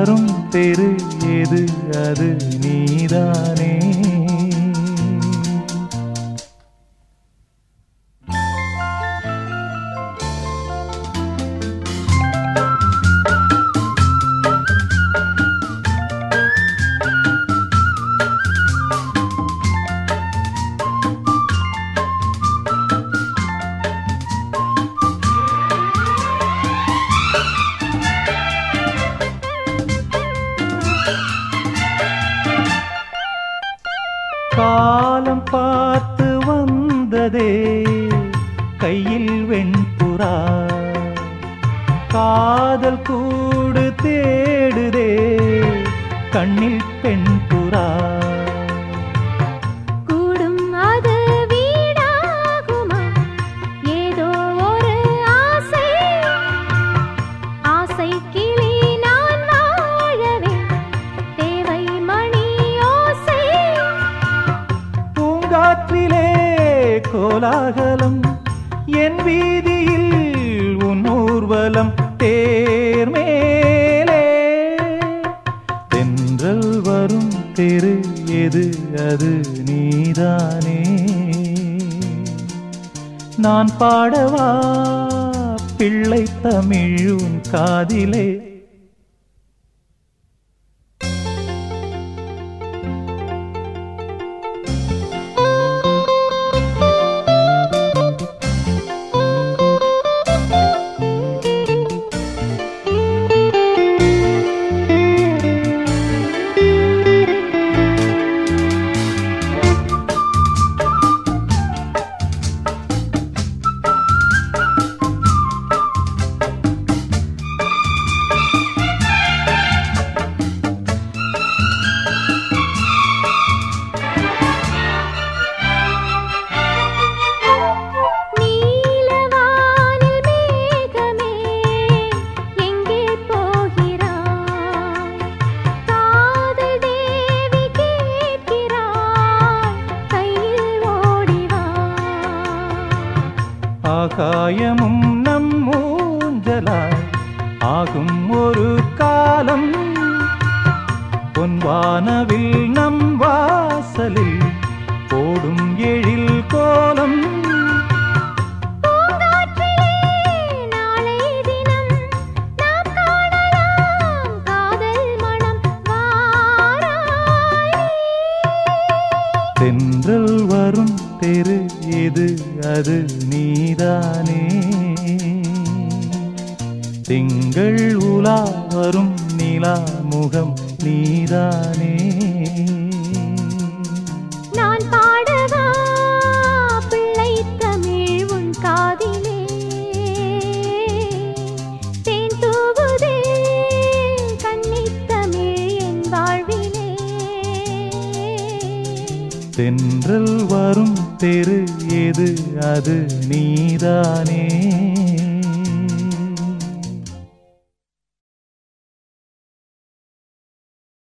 வரும் தெரு எது அது நீதானே. காலம் பார்த்து வந்ததே கையில் வெண்புறா, காதல் கூடு தேடுதே கண்ணில் பெண்புறா. கூடும் அது வீடாகுமா ஏதோ ஒரு ஆசை, ஆசை கிளி நான் வாழவே தேவை மணி ஓசை. பூங்காற்றிலே கோலாகலம் என் வீதியில் உன் ஊர்வலம் தேர்மேலே. தென்றல் வரும் தெரு எது அது நீதானே. நான் பாடவா பிள்ளை தமிழ் உன் காதிலே. ஆகாயமும் நம் மூஞ்சலாய் ஆகும் ஒரு காலம், பொன்வானவில் நம் வாசலில் போடும் எழில் கோலம். தென்றல் வரும் தெரு எது அது நீதானே. திங்கள் உலா வரும் நிலா முகம் நீதானே. நான் பாடவா பிள்ளை தமிழ் உன் காதிலே, தேன் தூவுதே கன்னித் தமிழ் என் வாழ்விலே. தென்றல் வரும் தெரு எது அது நீதானே.